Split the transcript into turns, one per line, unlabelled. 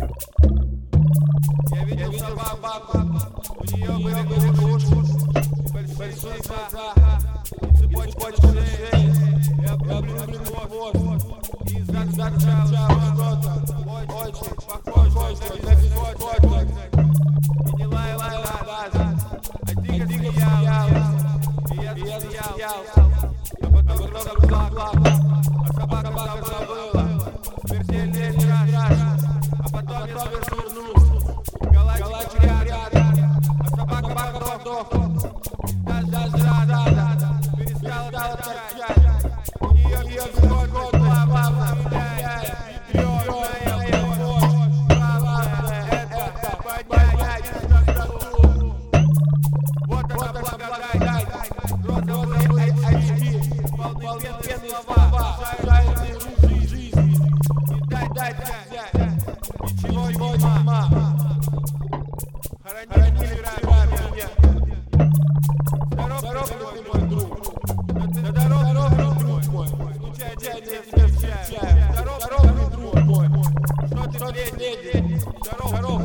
Я видел собаку, у нее были уши, большие глаза, цепочка шеи, и облюбленный хвост. И зарычало что-то очень похожее на котик. И не лаяла даже, а дико смеялась. И я засмеялся, а потом заплакал, а собака забыла. Смертельный страж, а потом я свернулся. Калач рядом, а собака подохла. Даже рада перестала торчать. У нее всего год плавно стреляет. Ядреная мощь, главное это поднять частоту. Вот она благодать, розовые очки, полны пенные слова, шайные лучшие жизни. Не дать взять, ничего нема. Хоронили меня. Здоров, ты мой друг. Здоров, друг мой. Случайно я тебя встречаю. Здоров, друг мой. Что ты, леди? Здоров.